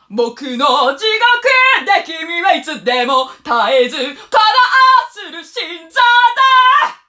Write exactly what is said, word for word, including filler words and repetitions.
僕の地獄で君はいつでも絶えず鼓動する心臓だ。